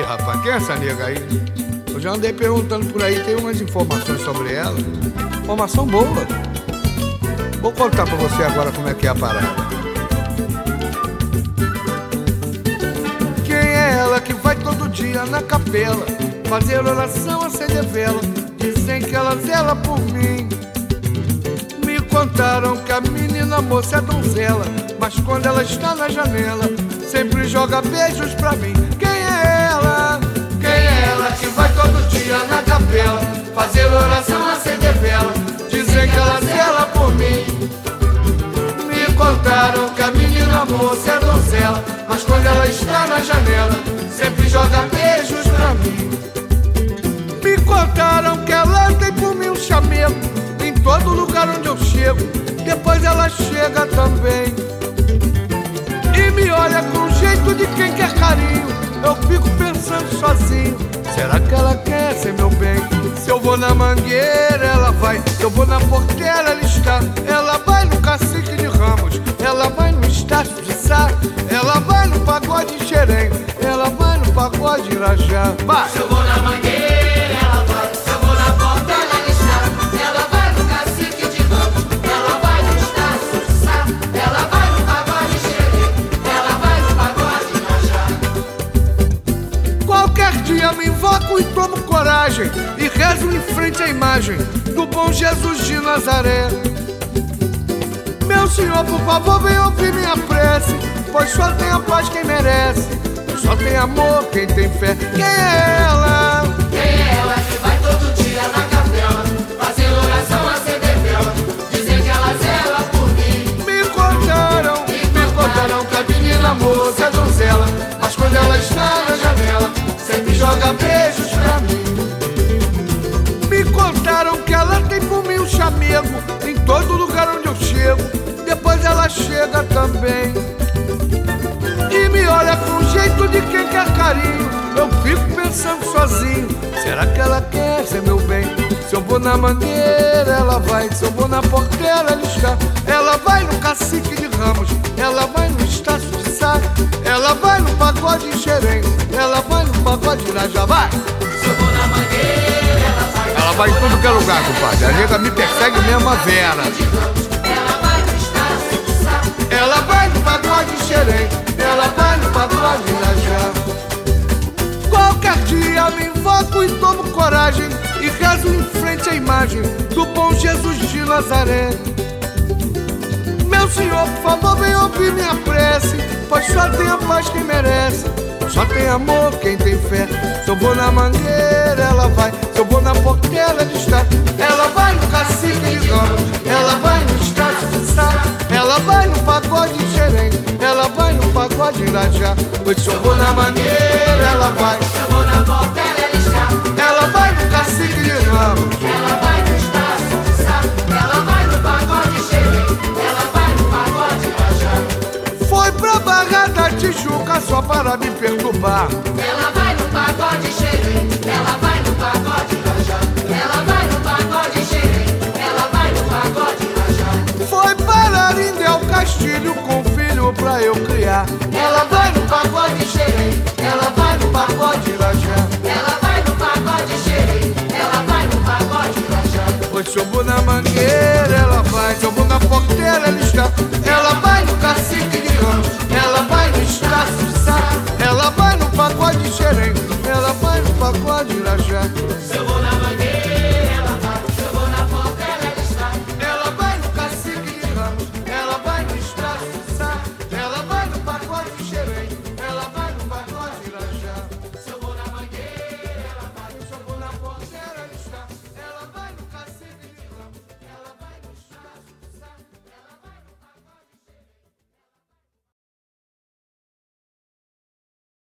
rapaz, quem é essa nega aí? Eu já andei perguntando por aí, tem umas informações sobre ela. Informação boa. Vou contar pra você agora como é que é a parada. Quem é ela que vai todo dia na capela fazer oração, acender vela? Dizem que ela zela por mim. Me contaram que a menina moça é donzela, mas quando ela está na janela sempre joga beijos pra mim. Quem é ela? Quem é ela que vai todo dia na capela fazer oração, acender vela? Dizem que ela zela por mim. Me contaram que a menina moça é donzela, mas quando ela está na janela sempre joga beijos pra mim. Me contaram que ela tem por mim um chamego em todo lugar onde eu chego, depois ela chega também e me olha com jeito de quem quer carinho. Eu fico pensando sozinho, será que ela quer ser meu bem? Se eu vou na mangueira, ela vai. Se eu vou na porteira, ela está. Ela vai no Cacique de Ramos, ela vai no Estácio de Sá, ela vai no Pagode de Xerém, ela vai no Pagode de Irajá. Vai! Se eu vou na mangueira, ela vai. Se eu vou na porteira, ela está. Ela vai no Cacique de Ramos, ela vai no Estácio de Sá, ela vai no Pagode de Xerém, ela vai no Pagode de Irajá. Qualquer dia me invoco e tomo coragem e rezo em frente à imagem do bom Jesus de Nazaré. Meu Senhor, por favor, vem ouvir minha prece, pois só tem a paz quem merece, só tem amor quem tem fé. Quem é ela? Quem é ela que vai todo dia na capela fazer oração, acender vela? Dizem que ela zela por mim. Me contaram que a menina moça é donzela, mas quando ela está na janela sempre joga beijos pra mim. Me contaram que ela tem por mim um chamego em todo lugar onde eu chego, depois ela chega também e me olha com jeito de quem quer carinho. Eu fico pensando sozinho, será que ela quer ser meu bem? Se eu vou na mangueira, ela vai. Se eu vou na porteira, ela está. Ela vai no Cacique de Ramos, ela vai no Estácio de Sá, ela vai no Pagode de Xerém, ela vai no Pagode de Irajá. Vai! Se eu vou na mangueira, ela vai. Ela vai em tudo que é lugar, compadre. A nega me persegue mesmo a Vera. Ela vai no Estácio de Sá, Ela vai no Pagode de Xerém, ela vai no Pagode de Irajá. Qualquer dia me invoco e tomo coragem e rezo em frente à imagem do bom Jesus de Nazaré. Meu Senhor, por favor, vem ouvir minha prece, pois só tem a paz quem merece, só tem amor quem tem fé. Se eu vou na mangueira, ela vai. Se eu vou na porteira, ela está. Ela vai no Cacique de Ramos, ela vai no Estácio de Sá, ela vai no Pagode de Xerém, ela vai no Pagode de Irajá. Pois se eu vou na mangueira, ela vai. se eu vou na porteira, ela está. Ela vai no Cacique de Ramos, Ela vai no Estácio de Sá, ela vai no Pagode de Xerém, ela vai no Pagode de Irajá. foi pra Barra da Tijuca só para me perturbar. Ela vai no Pagode de Xerém, ela vai no Pagode de Irajá. Ela vai no Pagode de Xerém, ela vai no Pagode de Irajá. Foi para Arindel Castilho com filho pra eu criar.